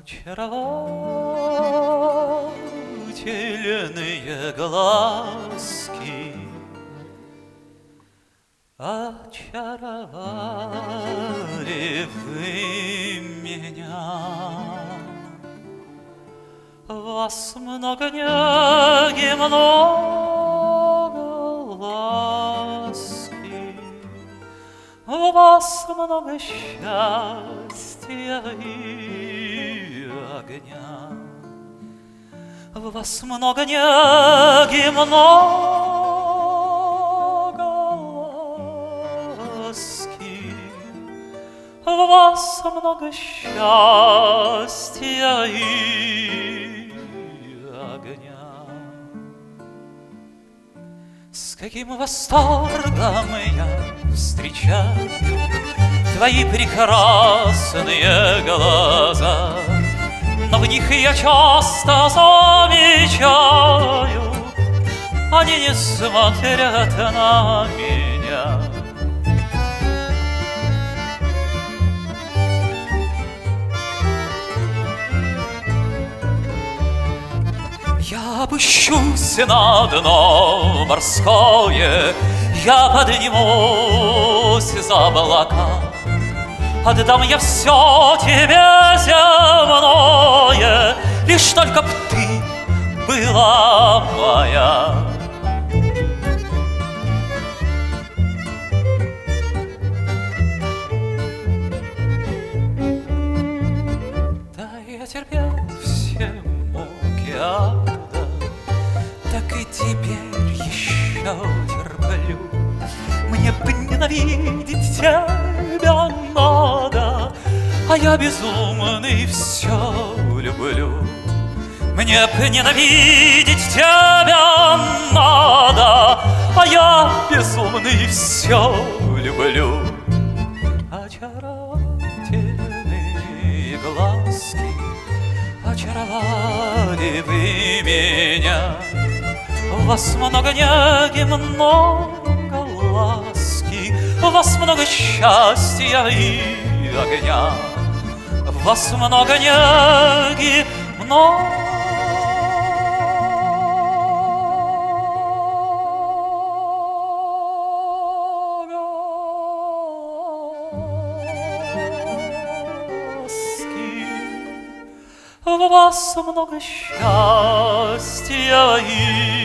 Очаровательные глазки очаровали вы меня. Вас много неги, много ласки, в вас много счастья и огня. В вас много неги, много ласки, в вас много счастья и огня. С каким восторгом я встречаю твои прекрасные глаза, но в них я часто замечаю, они не смотрят на меня. Я опущусь на дно морское, я поднимусь за облака, отдам я все тебе земное, лишь только б ты была моя. Да, я терпел все муки ада, так и теперь еще терплю. Мне бы ненавидеть тебя надо, а я безумный все люблю. Мне бы ненавидеть тебя надо, а я безумный все люблю. Очаровательные глазки очаровали вы меня. У вас много неги, много ласки, у вас много счастья и огня. В вас много неги, много ласки, в вас много счастья и